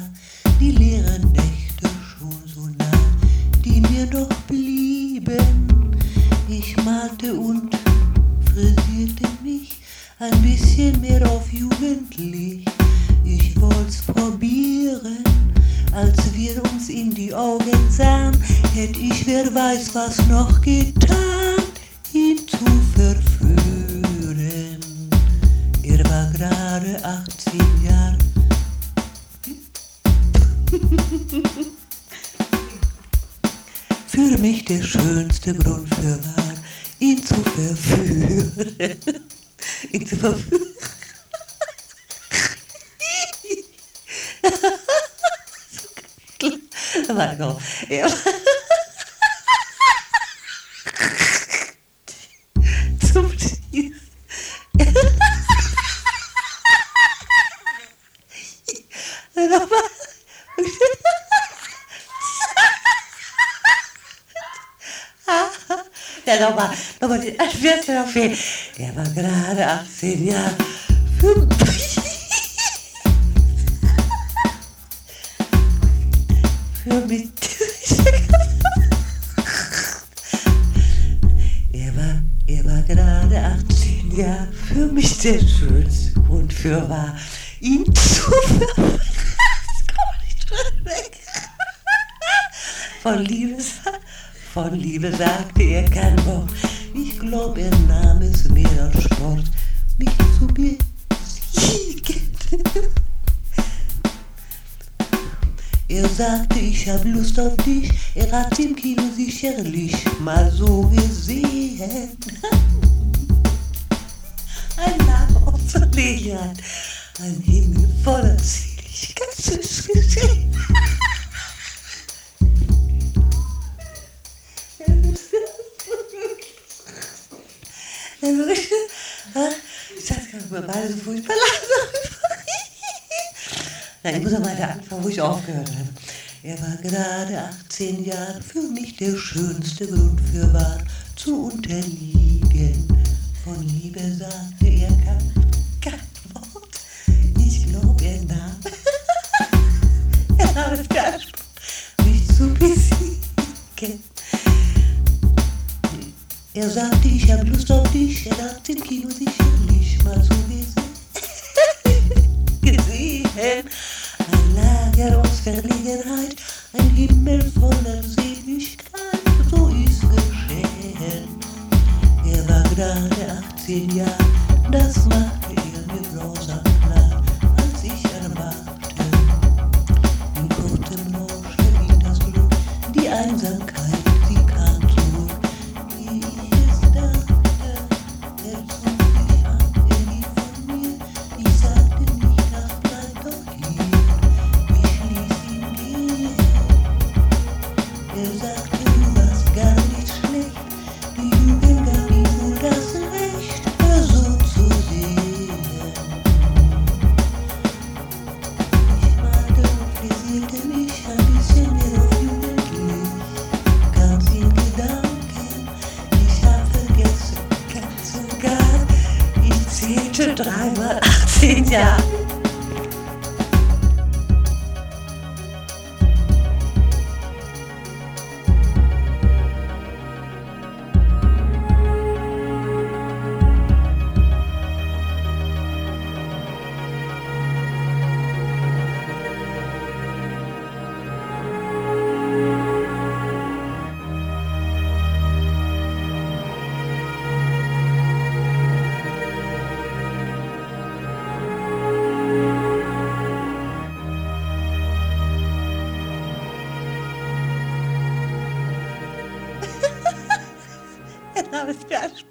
Jahr, die leeren Nächte schon so nah, die mir noch blieben. Ich malte und frisierte mich ein bisschen mehr auf jugendlich. Ich wollt's probieren, als wir uns in die Augen sahen, hätt ich, wer weiß was noch getan, ihn zu verführen. Er war gerade 18 Jahre. Für mich der schönste Grund für war, ihn zu verführen. Ihn zu verführen. Warte noch. Ja. Zum Schießen. Nochmal. Ja, nochmal, den schwersten noch fehlen. Der war gerade 18 Jahre. Für mich. Er war gerade 18 Jahre. Für mich der schönste Grund für war, ihn zu verführen. Das kommt nicht drin weg. Von Liebe sagte er kein Wort. Ich glaub, er nahm es mehr als Sport, mich zu besiegen. Er sagte, ich hab Lust auf dich. Er hat im Kino sicherlich mal so gesehen. Ein Name auf Verlegenheit, ein Himmel voller Seligkeit ist geschehen. Ich sag mal beide so furchtbar langsam. Nein, ich muss noch weiter anfangen, wo ich aufgehört habe. Er war gerade 18 Jahre, für mich der schönste Grund für war, zu unterliegen. Von Liebe sagte er kein Wort. Ich glaub, er nahm es für Anspruch, mich zu besiegen. Er sagte, ich hab Lust auf dich, er hat im Kino sicherlich mal so gesehen. Ein Lager aus Verlegenheit, ein Himmel voller Seligkeit, so ist geschehen. Er war gerade 18 Jahre, das machte er mir grausam klar, als ich erwachte. In kurzem rauschte ihn das Glück, die Einsamkeit, sie kam zurück. Wie ich es dachte, er zog mich an, er lief von mir. Ich sagte nicht, ach, bleib doch hier. Ich ließ ihn gehen. Er sagte, du warst gar nicht schlecht. Die Jugend gab ihm wohl das Recht, so zu sehen. Ich malte und frisierte mich ein bisschen mehr auf jugendlich. Ganz in Gedanken, ich hab vergessen, ganz und gar. Ich zählte 3 mal 18 Jahre. Er nahm es für Anspruch.